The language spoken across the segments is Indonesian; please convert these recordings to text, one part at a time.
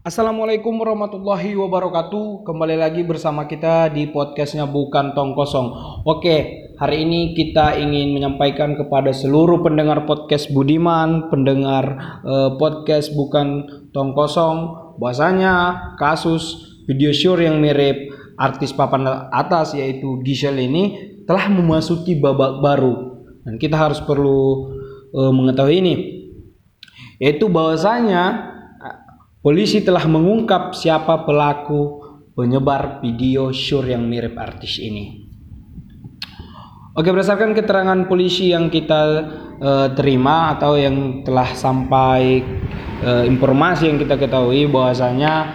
Assalamualaikum warahmatullahi wabarakatuh. Kembali lagi bersama kita di podcastnya Bukan Tong Kosong. Oke, hari ini kita ingin menyampaikan kepada seluruh pendengar podcast Budiman, pendengar podcast Bukan Tong Kosong, bahwasanya kasus video syur yang mirip artis papan atas yaitu Giselle ini telah memasuki babak baru. Dan kita harus perlu mengetahui ini, yaitu bahwasanya polisi telah mengungkap siapa pelaku penyebar video syur yang mirip artis ini. Oke, berdasarkan keterangan polisi yang kita terima atau yang telah sampai informasi yang kita ketahui bahwasanya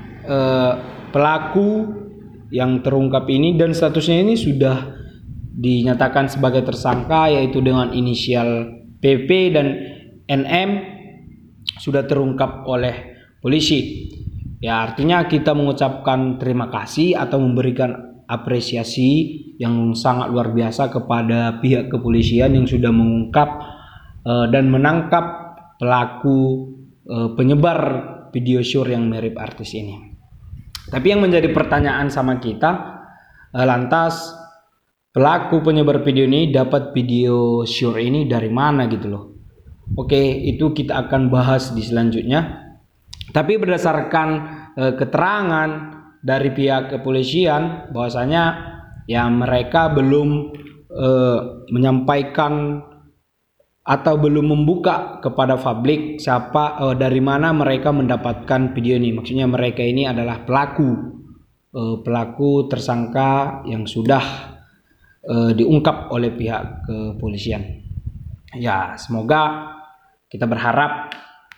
pelaku yang terungkap ini dan statusnya ini sudah dinyatakan sebagai tersangka, yaitu dengan inisial PP dan NM sudah terungkap oleh polisi. Ya, artinya kita mengucapkan terima kasih atau memberikan apresiasi yang sangat luar biasa kepada pihak kepolisian yang sudah mengungkap dan menangkap pelaku penyebar video syur yang mirip artis ini. Tapi yang menjadi pertanyaan sama kita, lantas pelaku penyebar video ini dapat video syur ini dari mana gitu loh. Oke, itu kita akan bahas di selanjutnya. Tapi berdasarkan keterangan dari pihak kepolisian bahwasanya ya mereka belum menyampaikan atau belum membuka kepada publik siapa dari mana mereka mendapatkan video ini. Maksudnya mereka ini adalah pelaku tersangka yang sudah diungkap oleh pihak kepolisian. Ya, semoga kita berharap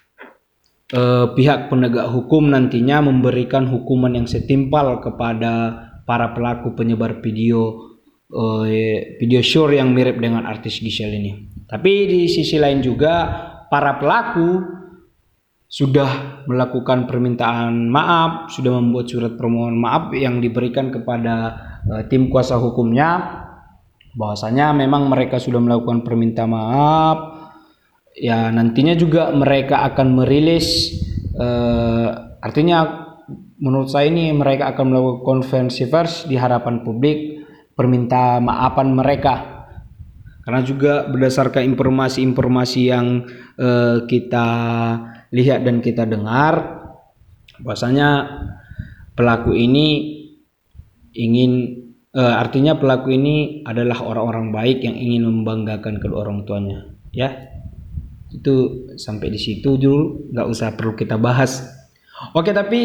pihak penegak hukum nantinya memberikan hukuman yang setimpal kepada para pelaku penyebar video syur yang mirip dengan artis Giselle ini. Tapi di sisi lain juga para pelaku sudah melakukan permintaan maaf, sudah membuat surat permohonan maaf yang diberikan kepada tim kuasa hukumnya bahwasanya memang mereka sudah melakukan permintaan maaf. Ya, nantinya juga mereka akan merilis, artinya menurut saya ini mereka akan melakukan konferensi pers di hadapan publik permintaan maafan mereka. Karena juga berdasarkan informasi-informasi yang kita lihat dan kita dengar, bahwasanya pelaku ini artinya pelaku ini adalah orang-orang baik yang ingin membanggakan kedua orang tuanya. Ya. Itu sampai di situ dulu, nggak usah perlu kita bahas. Oke, tapi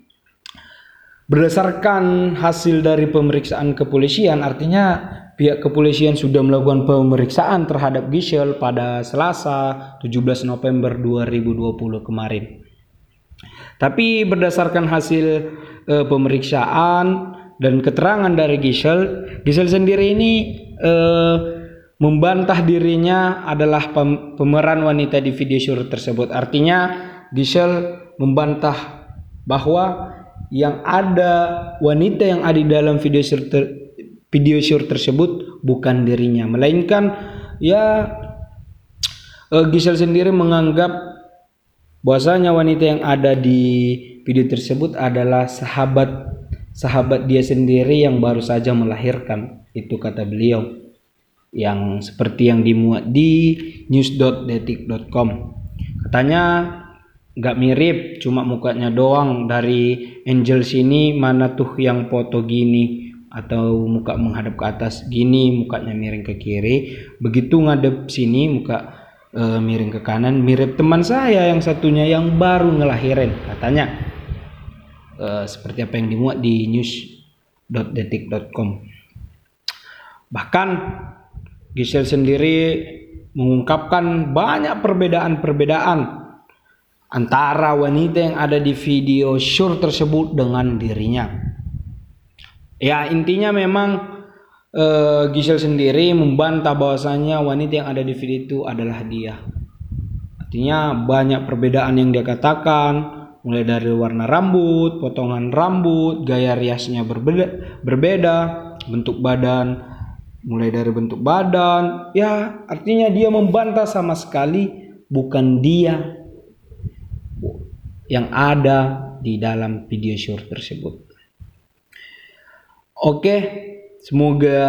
berdasarkan hasil dari pemeriksaan kepolisian, artinya pihak kepolisian sudah melakukan pemeriksaan terhadap Giselle pada Selasa 17 November 2020 kemarin. Tapi berdasarkan hasil pemeriksaan dan keterangan dari Giselle sendiri ini membantah dirinya adalah pemeran wanita di video syur tersebut. Artinya Giselle membantah bahwa yang ada wanita yang ada di dalam video syur tersebut bukan dirinya, melainkan ya Giselle sendiri menganggap bahwasanya wanita yang ada di video tersebut adalah sahabat dia sendiri yang baru saja melahirkan. Itu kata beliau, yang seperti yang dimuat di news.detik.com. Katanya nggak mirip, cuma mukanya doang. Dari Angel sini mana tuh yang foto gini atau muka menghadap ke atas gini, mukanya miring ke kiri. Begitu ngadep sini muka miring ke kanan, mirip teman saya yang satunya yang baru ngelahirin, katanya. Seperti apa yang dimuat di news.detik.com. Bahkan Giselle sendiri mengungkapkan banyak perbedaan antara wanita yang ada di video syur tersebut dengan dirinya. Ya, intinya memang Giselle sendiri membantah bahwasanya wanita yang ada di video itu adalah dia. Artinya banyak perbedaan yang dia katakan, mulai dari warna rambut, potongan rambut, gaya riasnya berbeda, bentuk badan, mulai dari bentuk badan, ya artinya dia membantah sama sekali bukan dia yang ada di dalam video short tersebut. Oke, semoga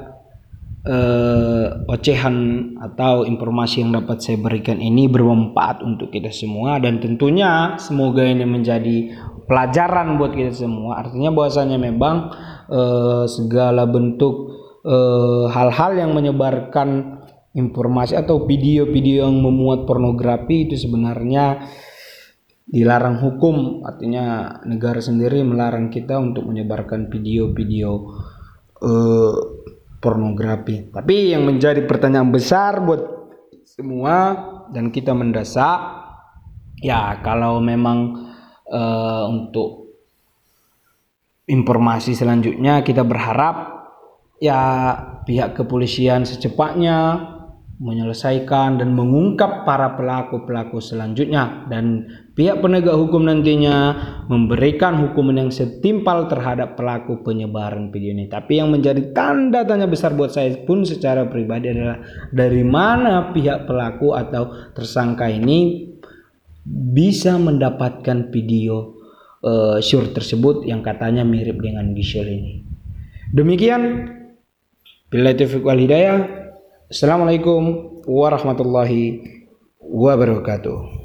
ocehan atau informasi yang dapat saya berikan ini bermanfaat untuk kita semua, dan tentunya semoga ini menjadi pelajaran buat kita semua. Artinya bahwasanya memang segala bentuk hal-hal yang menyebarkan informasi atau video-video yang memuat pornografi itu sebenarnya dilarang hukum. Artinya negara sendiri melarang kita untuk menyebarkan video-video pornografi. Tapi yang menjadi pertanyaan besar buat semua dan kita mendesak, ya kalau memang untuk informasi selanjutnya kita berharap ya pihak kepolisian secepatnya menyelesaikan dan mengungkap para pelaku-pelaku selanjutnya, dan pihak penegak hukum nantinya memberikan hukuman yang setimpal terhadap pelaku penyebaran video ini. Tapi yang menjadi tanda tanya besar buat saya pun secara pribadi adalah dari mana pihak pelaku atau tersangka ini bisa mendapatkan video short tersebut yang katanya mirip dengan Giselle ini. Demikian, billahi taufiq wal hidayah. Assalamualaikum warahmatullahi wabarakatuh.